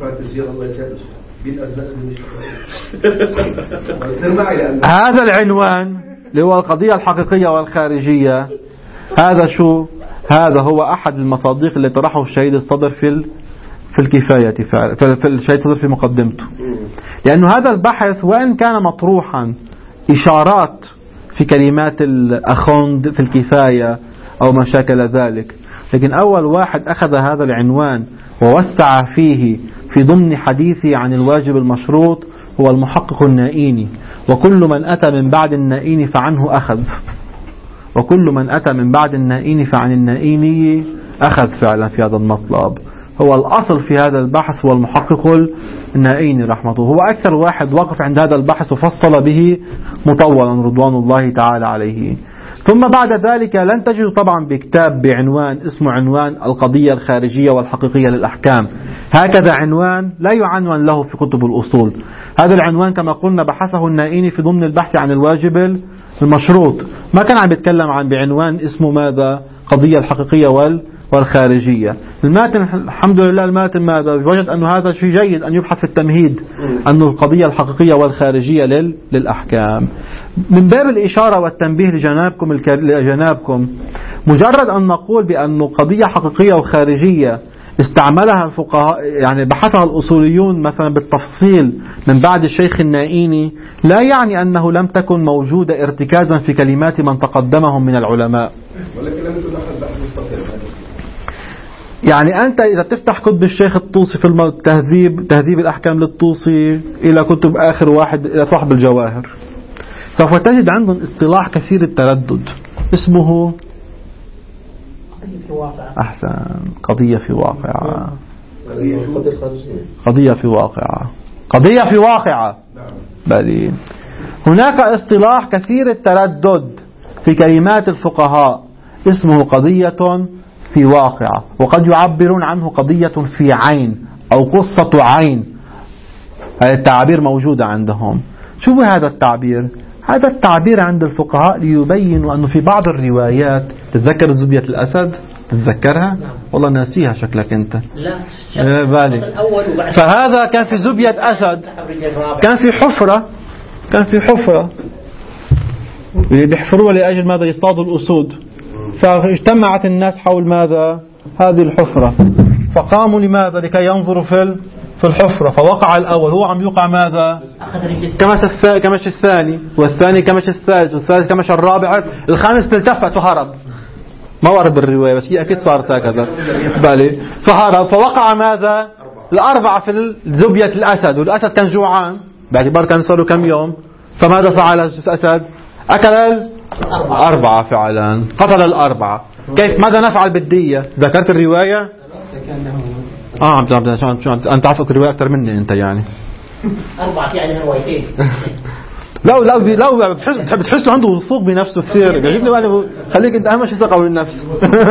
هذا العنوان اللي هو القضية الحقيقية والخارجية، هذا شو؟ هذا هو أحد المصادق اللي طرحه الشهيد الصدر في الكفاية، في الشهيد الصدر في مقدمته. لأنه هذا البحث وإن كان مطروحا إشارات في كلمات الأخوند في الكفاية أو ما شاكل ذلك، لكن أول واحد أخذ هذا العنوان ووسع فيه في ضمن حديثه عن الواجب المشروط هو المحقق النائيني. وكل من أتى من بعد النائيني فعنه أخذ، وكل من أتى من بعد النائيني فعن النائيني أخذ فعلا في هذا المطلب. هو الأصل في هذا البحث هو المحقق النائيني رحمه الله، هو أكثر واحد وقف عند هذا البحث وفصل به مطولا رضوان الله تعالى عليه. ثم بعد ذلك لن تجد طبعا بكتاب بعنوان اسمه عنوان القضية الخارجية والحقيقية للأحكام، هكذا عنوان لا يعنون له في كتب الأصول. هذا العنوان كما قلنا بحثه النائيني في ضمن البحث عن الواجب المشروط، ما كان عم بيتكلم عن بعنوان اسمه ماذا؟ قضية الحقيقية والخارجية. الماتن الحمد لله الماتن ماذا؟ وجد أن هذا شيء جيد أن يبحث في التمهيد أن القضية الحقيقية والخارجية للأحكام. من باب الإشارة والتنبيه لجنابكم مجرد أن نقول بأن قضية حقيقية وخارجية استعملها الفقهاء يعني بحثها الأصوليون مثلا بالتفصيل من بعد الشيخ النائيني لا يعني أنه لم تكن موجودة ارتكازا في كلمات من تقدمهم من العلماء. ولكن لم يكن أحد بحث مستقل. يعني أنت إذا تفتح كتب الشيخ الطوسي في تهذيب الأحكام للطوسي إلى كتب آخر واحد إلى صاحب الجواهر سوف تجد عندهم اصطلاح كثير التردد اسمه أحسن قضية في واقعة. قضية في واقعة. قضية في واقعة. بل هناك اصطلاح كثير التردد في كلمات الفقهاء اسمه قضية في واقعة، وقد يعبرون عنه قضية في عين أو قصة عين. هذا التعبير موجودة عندهم. شوفوا هذا التعبير، هذا التعبير عند الفقهاء ليبينوا أنه في بعض الروايات تتذكر زبية الأسد؟ تتذكرها؟ والله ناسيها شكلك أنت. لا بالي. فهذا كان في زبية أسد، كان في حفرة بيحفروها لأجل ماذا؟ يصطادوا الأسود. فاجتمعت الناس حول ماذا؟ هذه الحفرة، فقاموا لماذا؟ لكي ينظروا في الحفرة. فوقع الأول، هو عم يوقع ماذا؟ كمش الثاني، والثاني كمش الثالث، والثالث كمش الرابع، الخامس التفت فهرب. ما ورد بالرواية بس هي أكيد صارت هكذا. بالي. فهرب، فوقع ماذا؟ الأربعة في زبية الأسد، والأسد كان جوعان باعتبار كان صاروا كم يوم. فماذا فعل الأسد؟ أكل الأربعة فعلا، قتل الأربعة. كيف ماذا نفعل بالدية؟ ذكرت الرواية؟ أنت عارف الرواية أكثر مني أنت يعني. أربعة يعني روايتين. لو بتحس عنده وثوق بنفسه كثير بيعجبني يعني. خليك أنت أهم شيء ثقة بالنفس.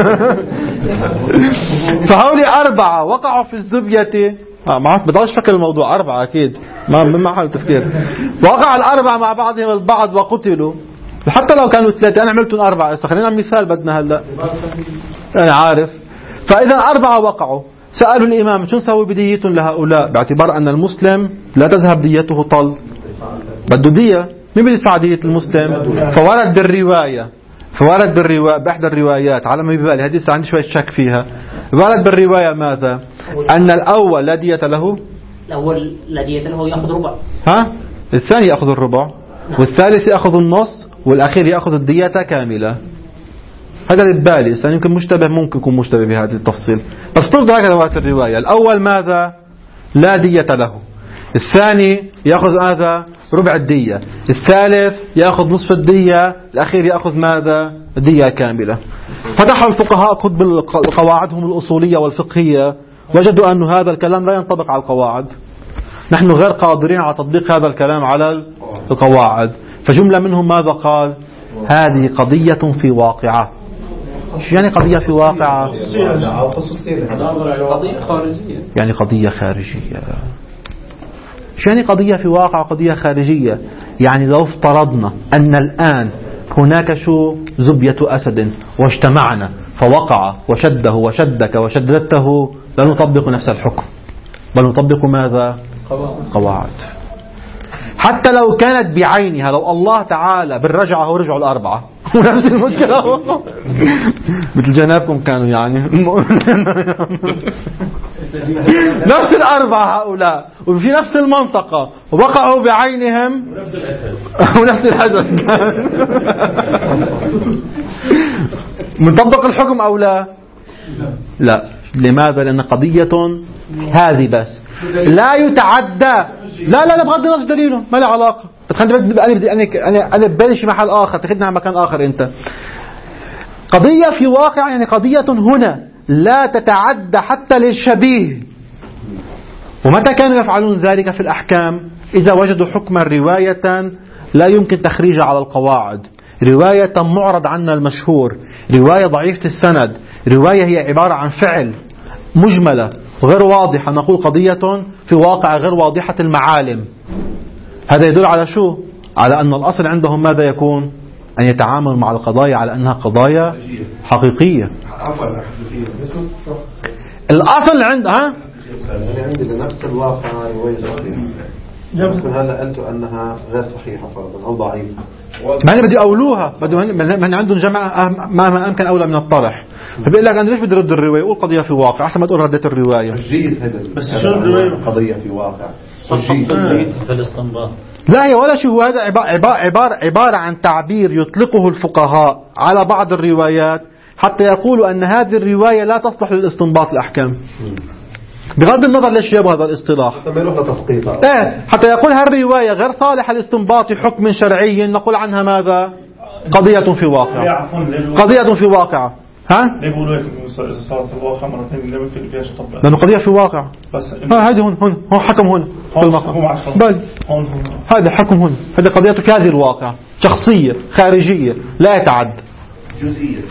فهؤلاء أربعة وقعوا في الزبية. ما بدأش فكر الموضوع. أربعة أكيد ما حال تفكير. وقع الأربعة مع بعضهم البعض وقتلوا. حتى لو كانوا ثلاثة أنا عملتهم أربعة. خلينا مثال بدنا هلا أنا عارف. فإذا أربعة وقعوا سألوا الإمام شو نسوي بدية لهؤلاء باعتبار أن المسلم لا تذهب ديته طل، بده دية. مين بده يدفع دية المسلم؟ فورد بالرواية بإحدى الروايات على ما يبالي هذه عندي شوية شك فيها. ورد بالرواية ماذا؟ أن الأول لا دية له. الأول لا دية له يأخذ ربع. الثاني يأخذ الربع. والثالث يأخذ النص، والأخير يأخذ الدية كاملة. هذا للبالي الثاني يمكن مشتبه، ممكن يكون مشتبه بهذه التفصيل. افترض هكذا وقت الرواية. الأول ماذا؟ لا دية له. الثاني يأخذ ماذا؟ ربع الدية. الثالث يأخذ نصف الدية. الأخير يأخذ ماذا؟ دية كاملة. فتحوا الفقهاء كتب قواعدهم الأصولية والفقهية وجدوا أن هذا الكلام لا ينطبق على القواعد. نحن غير قادرين على تطبيق هذا الكلام على القواعد. فجملة منهم ماذا قال؟ هذه قضية في واقعة. شو يعني قضية في واقعة؟ قضية خارجية. يعني قضية خارجية. شو يعني قضية في واقع وقضية خارجية؟ يعني لو افترضنا أن الآن هناك زبية أسد واجتمعنا فوقع وشده وشدك وشددته لا نطبق نفس الحكم، بل نطبق ماذا؟ قواعد. حتى لو كانت بعينها، لو الله تعالى بالرجعة هو رجعوا الأربعة ونفس المشكلة مثل جنابكم كانوا يعني نفس الأربعة هؤلاء وفي نفس المنطقة ووقعوا بعينهم ونفس الأسد منطبق الحكم أو لا؟ لا. لماذا؟ لأن قضية هذه بس لا يتعدى. لا بغض النظر دليله ما له علاقة. أنا ببالي شي محل آخر، تاخذنا على مكان آخر. أنت قضية في واقع يعني قضية هنا لا تتعدى حتى للشبيه. ومتى كانوا يفعلون ذلك في الأحكام؟ إذا وجدوا حكما رواية لا يمكن تخريجها على القواعد، رواية معرض عنها المشهور، رواية ضعيفة السند، رواية هي عبارة عن فعل مجملة غير واضحة، نقول قضية في واقع غير واضحة المعالم. هذا يدل على شو؟ على أن الأصل عندهم ماذا يكون؟ أن يتعامل مع القضايا على أنها قضايا حقيقية. الأصل عندها عندي لنفس الواقع رواية صحيحة، يمكن هذا قلت أنها غير صحيحة فرضا أو ضعيفة، ما أنا بدي أولوها، من عندهم جمع ما أمكن أولى من الطرح. فبيقول لك أنا ليش بدي رد الرواية؟ قول قضية في واقع أحسن ما تقول ردت الرواية. جيد هذا بس شو الرواية؟ قضية في واقع في الاستنباط. لا هي ولا شيء، هو هذا عبارة عن تعبير يطلقه الفقهاء على بعض الروايات حتى يقولوا أن هذه الرواية لا تصلح للاستنباط الأحكام، بغض النظر ليش جابوا هذا الاصطلاح. حتى يقول هالرواية غير صالحة لاستنباط حكم شرعي، نقول عنها ماذا؟ قضية في واقع. قضية في واقع. ها؟ ليه بيقولوا هيك؟ إذا صارت في الواقع مرتين ليه ما فيهاش طبق؟ لأنه قضية في واقع. بس هذه هون حكم هون في المقام. بل هذا حكم هون، هذه قضية في هذه الواقع، شخصية خارجية لا يتعد. جزئية.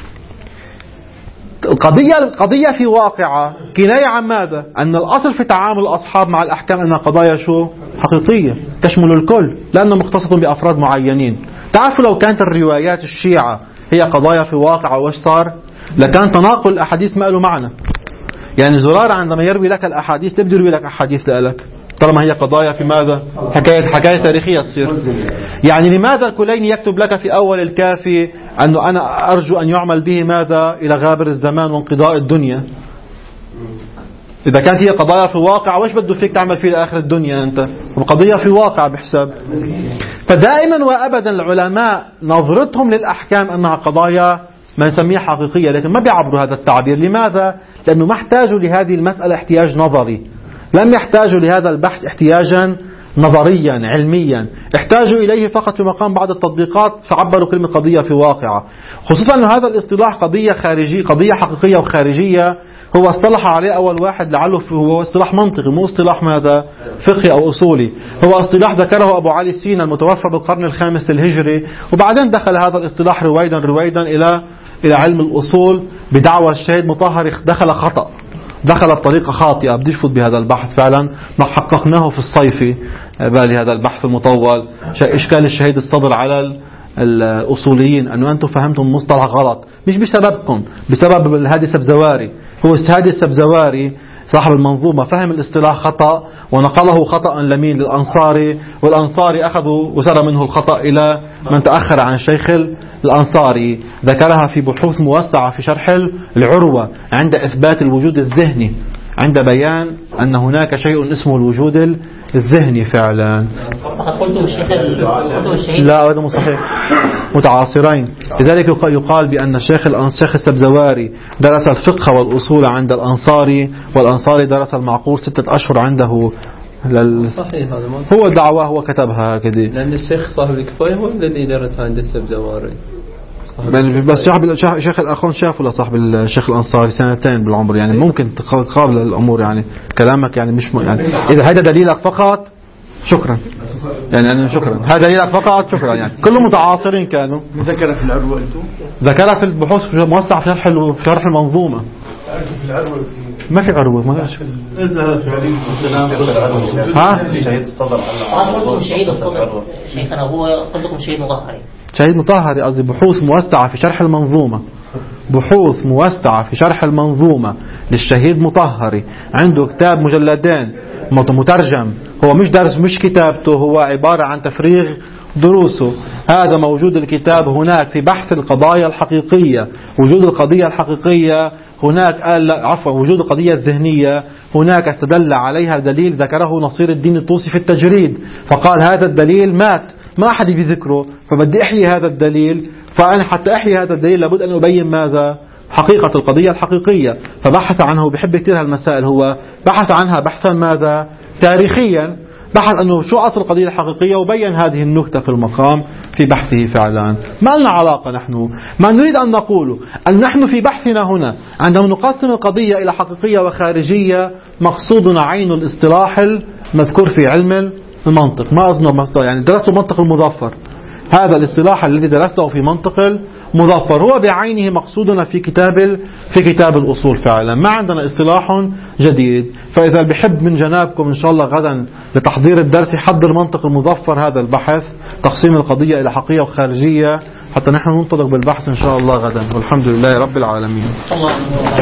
القضية في واقعة كناية عن ماذا؟ أن الأصل في تعامل الأصحاب مع الأحكام أنها قضايا شو؟ حقيقية تشمل الكل، لأنها مختصة بأفراد معينين. تعرفوا لو كانت الروايات الشيعة هي قضايا في واقع وإيش صار؟ لكان تناقل الأحاديث ما له معنى. يعني زرار عندما يروي لك الأحاديث بده يروي لك أحاديث لك طالما هي قضايا في ماذا؟ حكاية تاريخية تصير. يعني لماذا الكليني يكتب لك في أول الكافي أنه أنا أرجو أن يعمل به ماذا؟ إلى غابر الزمان وانقضاء الدنيا. إذا كانت هي قضايا في واقع وإيش بده فيك تعمل فيه لآخر الدنيا أنت؟ قضية في واقع بحساب. فدائما وأبدا العلماء نظرتهم للأحكام أنها قضايا ما نسميها حقيقية، لكن ما بيعبروا هذا التعبير. لماذا؟ لأنه ما احتاجوا لهذه المسألة احتياج نظري، لم يحتاجوا لهذا البحث احتياجا نظريا علميا، احتاجوا إليه فقط في مقام بعض التطبيقات فعبروا كلمة قضية في واقعة. خصوصا أن هذا الاصطلاح قضية خارجية، قضية حقيقية وخارجية، هو اصطلح عليه أول واحد لعله هو اصطلاح منطقي مو اصطلاح ماذا؟ فقهي أو أصولي. هو اصطلاح ذكره أبو علي السينا المتوفى بالقرن الخامس الهجري، وبعدين دخل هذا الاصطلاح رويدا إلى علم الأصول بدعوى الشهيد مطهري دخل خطأ، دخل الطريقة خاطئة. بدي أفوت بهذا البحث فعلا، ما حققناه في الصيفي بالي هذا البحث المطول، إشكال الشهيد الصدر على الأصوليين أنه أنتم فهمتم مصطلح غلط، مش بسببكم، بسبب الهادي السبزواري. هو الهادي السبزواري صاحب المنظومة فهم الاصطلاح خطأ ونقله خطأ لمين؟ للأنصاري، والأنصاري أخذوا وسر منه الخطأ إلى من تأخر عن الشيخ الأنصاري. ذكرها في بحوث موسعة في شرح العروة عند إثبات الوجود الذهني، عند بيان أن هناك شيء اسمه الوجود الذهني فعلا. لا هذا مو صحيح، متعاصرين. لذلك يقال بأن الشيخ السبزواري درس الفقه والأصول عند الأنصاري، والأنصاري درس المعقول 6 أشهر عنده. صحيح هذا هو دعوة هو كتبها كذا، لأن الشيخ صاحب الكفاية هو الذي درس عند السبزواري. بس شيخ الأخون شافوا لصاحب الشيخ الأنصاري 2 بالعمر، يعني ممكن تقابل الأمور. يعني كلامك يعني مش يعني إذا هذا دليلك فقط شكرا، يعني أنا شكرا هذا دليلك فقط شكرا، يعني كلهم متعاصرين كانوا. ذكر في العروة ذكرها في البحوث موسع في شرح المنظومة. ما في عروة ما فيش. شهيد الصدر شهيد الصدر شيخنا هو قصدكم شهيد مطهري. شهيد مطهري قصدي بحوث موسعة في شرح المنظومة، بحوث موسعة في شرح المنظومة للشهيد مطهري. عنده كتاب مجلدين مترجم، هو مش درس مش كتابته، هو عبارة عن تفريغ دروسه. هذا موجود الكتاب هناك في بحث القضايا الحقيقية، وجود القضية الحقيقية هناك، وجود القضية الذهنية هناك استدل عليها دليل ذكره نصير الدين الطوسي في التجريد، فقال هذا الدليل مات ما أحد بذكره، فبدي أحيي هذا الدليل. فأنا حتى أحيي هذا الدليل لابد أن أبين ماذا؟ حقيقة القضية الحقيقية. فبحث عنه، بحب كثير هالمسائل، هو بحث عنها بحثا ماذا؟ تاريخيا. بحث أنه شو أصل القضية الحقيقية وبين هذه النكتة في المقام في بحثه فعلا. ما لنا علاقة نحن، ما نريد أن نقوله أن نحن في بحثنا هنا عندما نقسم القضية إلى حقيقية وخارجية مقصودنا عين الاصطلاح المذكور في علم المنطق. ما أظن يعني درست المنطق المظفر، هذا الاصطلاح الذي درسته في منطق المظفر هو بعينه مقصودنا في كتاب الأصول فعلا. ما عندنا اصطلاح جديد. فإذا بحب من جنابكم إن شاء الله غدا لتحضير الدرس يحضر منطق المظفر، هذا البحث تقسيم القضية إلى حقيقية وخارجية، حتى نحن ننطلق بالبحث إن شاء الله غدا. والحمد لله رب العالمين.